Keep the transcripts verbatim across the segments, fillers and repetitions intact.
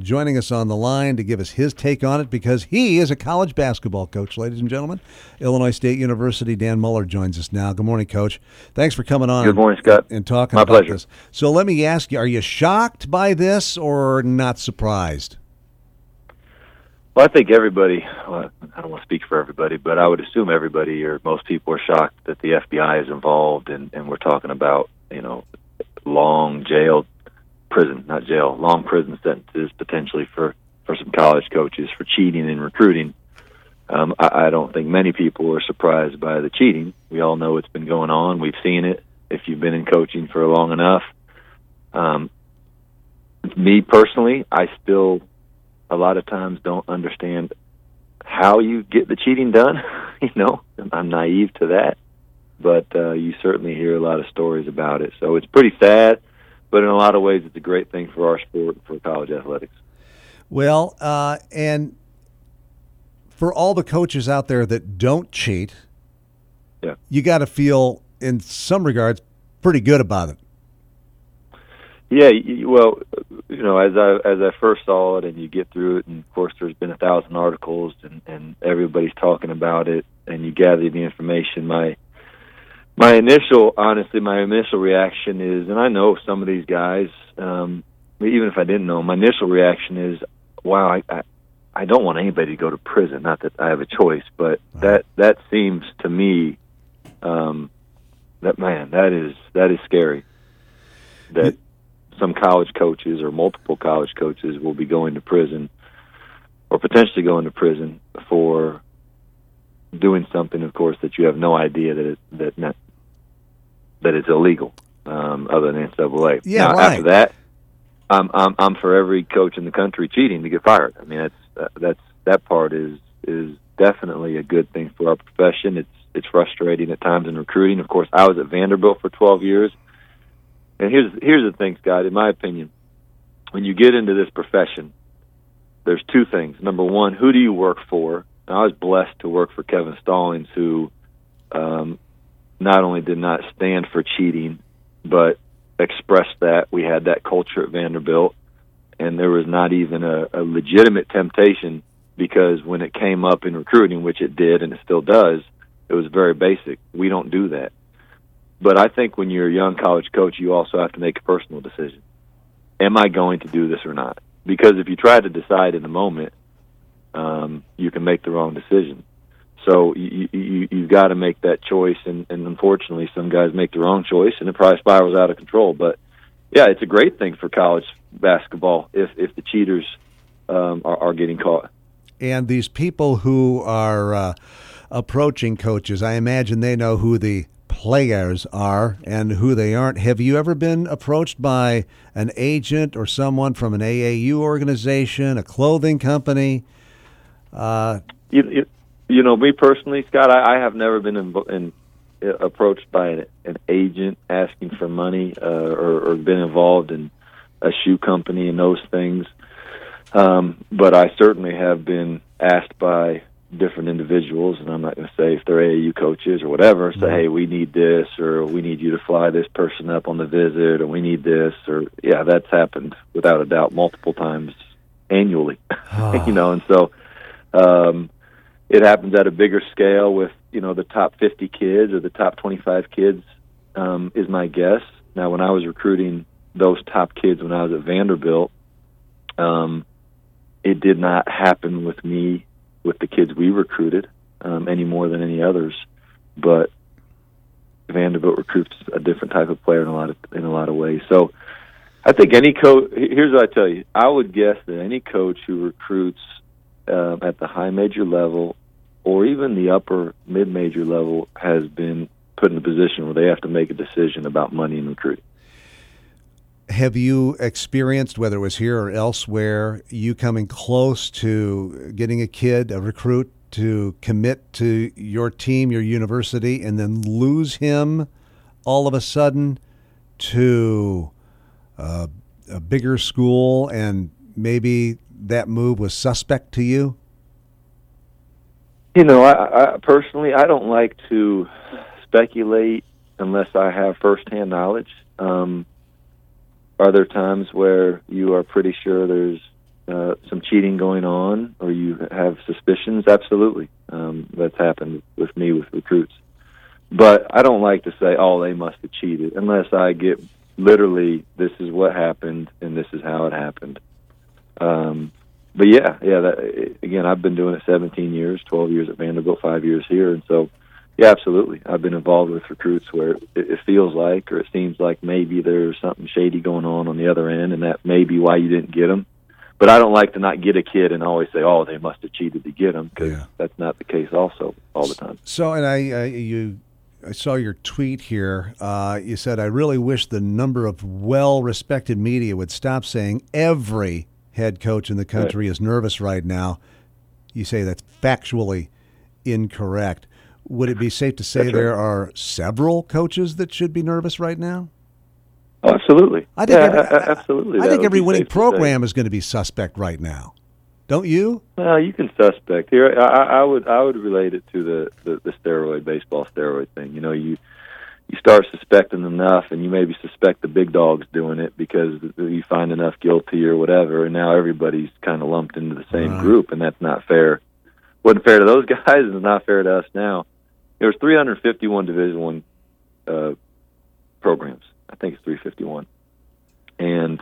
joining us on the line to give us his take on it because he is a college basketball coach, ladies and gentlemen. Illinois State University, Dan Muller joins us now. Good morning, Coach. Thanks for coming on. Good morning, Scott. And talking My about pleasure. this. So let me ask you, are you shocked by this or not surprised? Well, I think everybody, well, I don't want to speak for everybody, but I would assume everybody or most people are shocked that the F B I is involved, and, and we're talking about, you know, long jail, prison, not jail, long prison sentences potentially for, for some college coaches for cheating and recruiting. Um, I, I don't think many people are surprised by the cheating. We all know it's been going on. We've seen it if you've been in coaching for long enough. Um, me personally, I still a lot of times don't understand how you get the cheating done. you know, I'm naive to that, but uh, you certainly hear a lot of stories about it. So it's pretty sad, but in a lot of ways it's a great thing for our sport and for college athletics. Well, uh, and for all the coaches out there that don't cheat, yeah, you got to feel, in some regards, pretty good about it. Yeah, well, you know, as I as I first saw it, and you get through it, and of course, there's been a thousand articles, and, and everybody's talking about it, and you gather the information. My my initial, honestly, my initial reaction is, and I know some of these guys, um, even if I didn't know, my initial reaction is, wow, I, I I don't want anybody to go to prison. Not that I have a choice, but that that seems to me, um, that man, that is that is scary. That some college coaches or multiple college coaches will be going to prison or potentially going to prison for doing something, of course, that you have no idea that it, that not, that it's illegal, um, other than N C double A. Yeah, now, right. After that, I'm, I'm I'm for every coach in the country cheating to get fired. I mean, that's uh, that's that part is is definitely a good thing for our profession. It's it's frustrating at times in recruiting. Of course, I was at Vanderbilt for twelve years. And here's here's the thing, Scott, in my opinion, when you get into this profession, there's two things. Number one, who do you work for? And I was blessed to work for Kevin Stallings, who um, not only did not stand for cheating, but expressed that. We had that culture at Vanderbilt, and there was not even a, a legitimate temptation, because when it came up in recruiting, which it did and it still does, it was very basic. We don't do that. But I think when you're a young college coach, you also have to make a personal decision. Am I going to do this or not? Because if you try to decide in the moment, um, you can make the wrong decision. So you, you, you've got to make that choice, and, and unfortunately some guys make the wrong choice, and it probably spirals out of control. But, yeah, it's a great thing for college basketball if, if the cheaters um, are, are getting caught. And these people who are uh, approaching coaches, I imagine they know who the players are and who they aren't. Have you ever been approached by an agent or someone from an A A U organization, a clothing company? Uh, you, you, you know, me personally, Scott, I, I have never been in, in, approached by an, an agent asking for money uh, or, or been involved in a shoe company and those things. Um, but I certainly have been asked by different individuals, and I'm not going to say if they're A A U coaches or whatever, say, hey, we need this, or we need you to fly this person up on the visit, or we need this, or, yeah, that's happened without a doubt multiple times annually, you know, and so um, it happens at a bigger scale with, you know, the top fifty kids or the top twenty-five kids um, is my guess. Now, when I was recruiting those top kids when I was at Vanderbilt, um, it did not happen with me with the kids we recruited um, any more than any others, but Vanderbilt recruits a different type of player in a lot of in a lot of ways. So I think any coach. Here's what I tell you: I would guess that any coach who recruits uh, at the high major level or even the upper mid major level has been put in a position where they have to make a decision about money and recruiting. Have you experienced, whether it was here or elsewhere, you coming close to getting a kid, a recruit, to commit to your team, your university, and then lose him all of a sudden to uh, a bigger school, and maybe that move was suspect to you? You know, I, I personally, I don't like to speculate unless I have firsthand knowledge. Um, Are there times where you are pretty sure there's uh, cheating going on or you have suspicions, absolutely. Um, that's happened with me with recruits. But I don't like to say, oh, they must have cheated, unless I get literally, this is what happened and this is how it happened. Um, but yeah, yeah. That, again, I've been doing it seventeen years, twelve years at Vanderbilt, five years here, and so yeah, absolutely. I've been involved with recruits where it, it feels like, or it seems like maybe there's something shady going on on the other end, and that may be why you didn't get them. But I don't like to not get a kid and always say, "Oh, they must have cheated to get them," because yeah. that's not the case. Also, all the time. So, and I, I you. I saw your tweet here. Uh, you said, I really wish the number of well-respected media would stop saying every head coach in the country right. is nervous right now. You say that's factually incorrect. Would it be safe to say that's there right. are several coaches that should be nervous right now? Oh, absolutely. I think yeah, every, absolutely. I think every winning program is going to be suspect right now. Don't you? Well, you can suspect here. I, I would I would relate it to the, the, the steroid baseball steroid thing. You know, you you start suspecting enough, and you maybe suspect the big dogs doing it because you find enough guilty or whatever, and now everybody's kind of lumped into the same right. group, and that's not fair. Wasn't fair to those guys, and it's not fair to us now. There was three hundred fifty-one Division One uh, programs. I think it's three fifty-one, and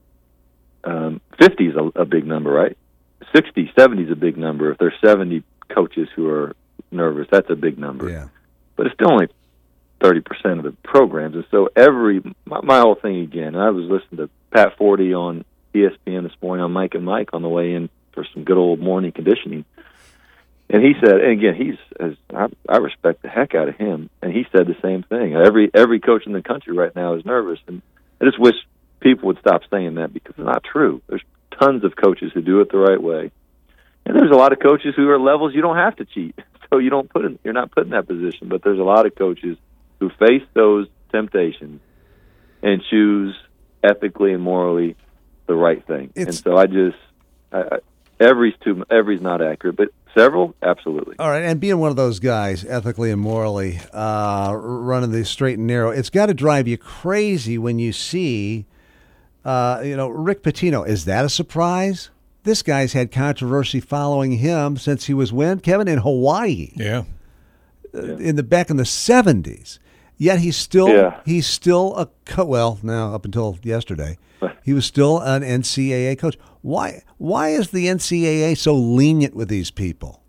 um, fifty is a, a big number, right? sixty, seventy is a big number. If there's seventy coaches who are nervous, that's a big number. Yeah. But it's still only thirty percent of the programs. And so every, my, my whole thing again, and I was listening to Pat Forty on E S P N this morning on Mike and Mike on the way in for some good old morning conditioning. And he said, and again, he's, as I, I respect the heck out of him, and he said the same thing. Every every coach in the country right now is nervous. And I just wish people would stop saying that because it's not true. There's tons of coaches who do it the right way, and there's a lot of coaches who are at levels you don't have to cheat, so you don't put in, you're not put in that position. But there's a lot of coaches who face those temptations and choose ethically and morally the right thing. It's, and so I just I, I, every's too every's not accurate, but several, absolutely. All right, and being one of those guys, ethically and morally, uh, running the straight and narrow, it's got to drive you crazy when you see. Uh, you know, Rick Pitino, is that a surprise? This guy's had controversy following him since he was when? Kevin, in Hawaii. Yeah. Uh, in the back in the seventies. Yet he's still yeah. he's still a co- well, now up until yesterday, he was still an N C double A coach. Why why is the N C double A so lenient with these people?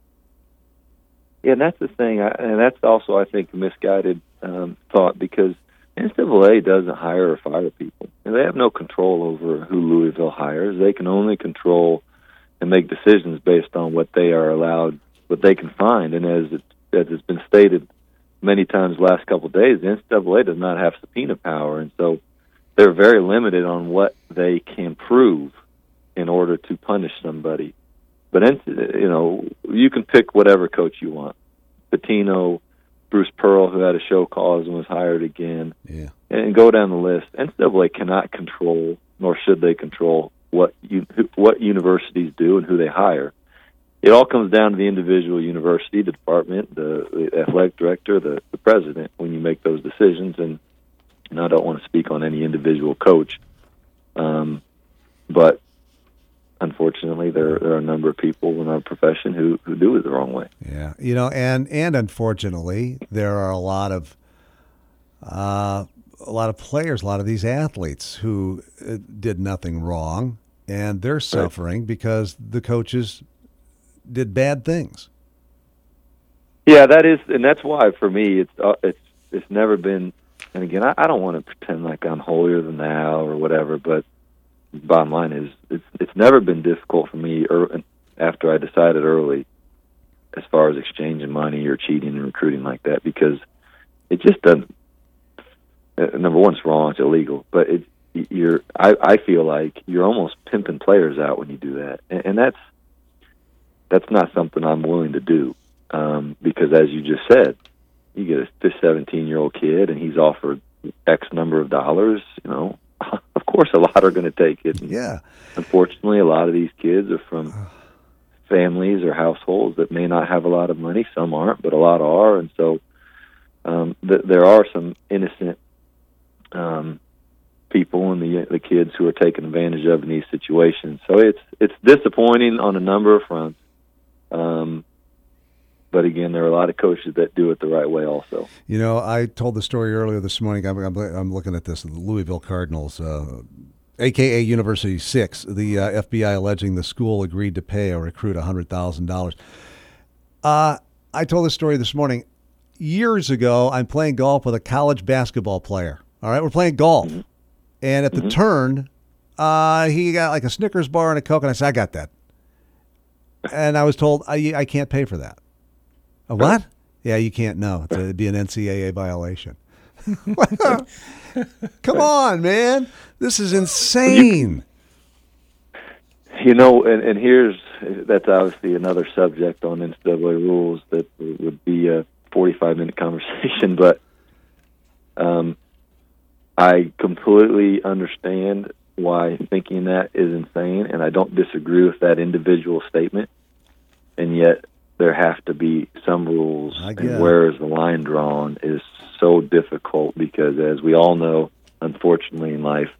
Yeah, and that's the thing, I, and that's also I think a misguided um, thought because N C double A doesn't hire or fire people. And they have no control over who Louisville hires. They can only control and make decisions based on what they are allowed, what they can find. And as it, as it's been stated many times the last couple of days, the N C double A does not have subpoena power. And so they're very limited on what they can prove in order to punish somebody. But, you know, you can pick whatever coach you want. Pitino, Bruce Pearl, who had a show cause and was hired again, yeah. and go down the list. N C double A cannot control, nor should they control, what you, what universities do and who they hire. It all comes down to the individual university, the department, the, the athletic director, the, the president, when you make those decisions. And, and I don't want to speak on any individual coach, um, but unfortunately, there, there are a number of people in our profession who, who do it the wrong way. Yeah, you know, and, and unfortunately, there are a lot of uh, a lot of players, a lot of these athletes who uh, did nothing wrong, and they're suffering right. because the coaches did bad things. Yeah, that is, and that's why for me, it's uh, it's it's never been. And again, I, I don't want to pretend like I'm holier than thou or whatever, but bottom line is, it's it's never been difficult for me er, after I decided early, as far as exchanging money or cheating and recruiting like that, because it just doesn't. Uh, number one, it's wrong; it's illegal. But it, you're, I, I feel like you're almost pimping players out when you do that, and, and that's that's not something I'm willing to do, um, because as you just said, you get a seventeen-year-old kid, and he's offered X number of dollars, you know. Of course, a lot are going to take it. And yeah. Unfortunately, a lot of these kids are from families or households that may not have a lot of money. Some aren't, but a lot are. And so um, th- there are some innocent um, people and the the kids who are taken advantage of in these situations. So it's it's disappointing on a number of fronts. Um, but again, there are a lot of coaches that do it the right way also. You know, I told the story earlier this morning. I'm, I'm, I'm looking at this, the Louisville Cardinals, uh, a k a. University six, the uh, F B I alleging the school agreed to pay a recruit one hundred thousand dollars. Uh, I told this story this morning. Years ago, I'm playing golf with a college basketball player. All right, we're playing golf. Mm-hmm. And at the mm-hmm. turn, uh, he got like a Snickers bar and a Coke, and I said, I got that. And I was told, I, I can't pay for that. A what? Yeah, you can't know. It's a, it'd be an N C double A violation. Come on, man. This is insane. You, you know, and, and here's, that's obviously another subject on N C double A rules that would be a forty-five minute conversation, but um, I completely understand why thinking that is insane, and I don't disagree with that individual statement, and yet there have to be some rules, and where is the line drawn is so difficult because, as we all know, unfortunately in life,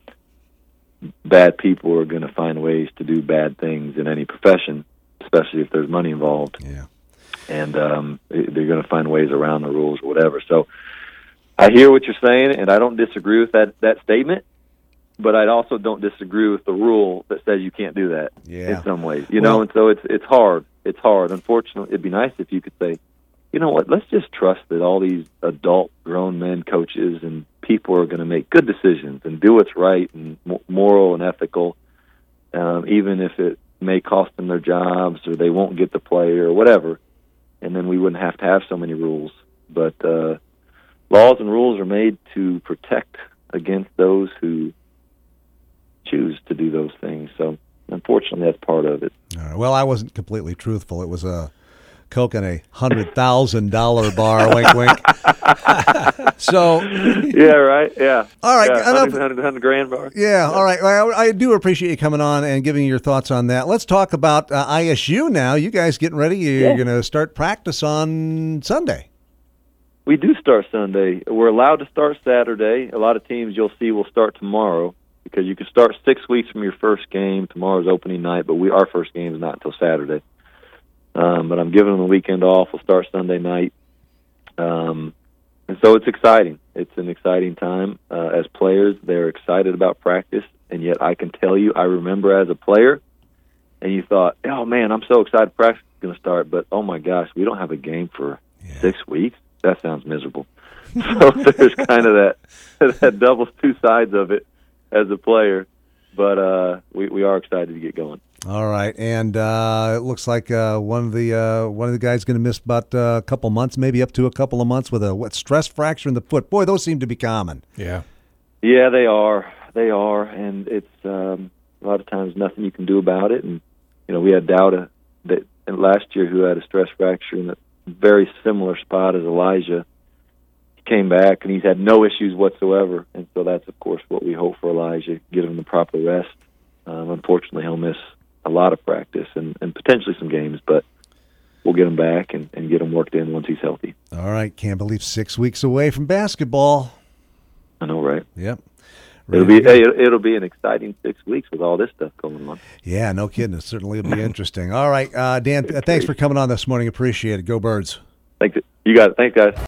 bad people are going to find ways to do bad things in any profession, especially if there's money involved. Yeah. And um, they're going to find ways around the rules or whatever. So I hear what you're saying, and I don't disagree with that, that statement, but I also don't disagree with the rule that says you can't do that yeah. in some ways. You well, know, and so it's it's hard. It's hard. Unfortunately, it'd be nice if you could say, you know what, let's just trust that all these adult grown men coaches and people are going to make good decisions and do what's right and moral and ethical, um, even if it may cost them their jobs or they won't get the player or whatever. And then we wouldn't have to have so many rules. But uh, laws and rules are made to protect against those who choose to do those things. So, unfortunately, that's part of it. All right. Well, I wasn't completely truthful. It was a Coke and a hundred thousand dollar bar. Wink, wink. So. Yeah. Right. Yeah. All right. Yeah, one hundred, one hundred grand bar. Yeah. All right. Well, I, I do appreciate you coming on and giving your thoughts on that. Let's talk about uh, I S U now. You guys getting ready? You're yeah. going to start practice on Sunday. We do start Sunday. We're allowed to start Saturday. A lot of teams you'll see will start tomorrow because you can start six weeks from your first game. Tomorrow's opening night, but we our first game is not until Saturday. Um, but I'm giving them the weekend off. We'll start Sunday night. Um, and so it's exciting. It's an exciting time. Uh, as players, they're excited about practice, and yet I can tell you, I remember as a player, and you thought, oh, man, I'm so excited practice is going to start, but oh, my gosh, we don't have a game for yeah. six weeks? That sounds miserable. So there's kind of that, that doubles two sides of it as a player, but uh, we, we are excited to get going. All right, and uh, it looks like uh, one of the uh, one of the guys going to miss about uh, a couple months, maybe up to a couple of months with a what stress fracture in the foot. Boy, those seem to be common. Yeah, yeah, they are. They are, and it's um, a lot of times nothing you can do about it. And you know, we had Dowda that last year who had a stress fracture in a very similar spot as Elijah. He came back and he's had no issues whatsoever, and so that's of course what we hope for Elijah. Give him the proper rest. Um, unfortunately, he'll miss a lot of practice and, and potentially some games, but we'll get him back and, and get him worked in once he's healthy. All right. Can't believe six weeks away from basketball. I know, right? Yep. It'll be hey, it'll be an exciting six weeks with all this stuff going on. Yeah, no kidding. It certainly will be interesting. All right, uh, Dan, thanks for coming on this morning. Appreciate it. Go Birds. Thanks. You got it. Thanks, guys.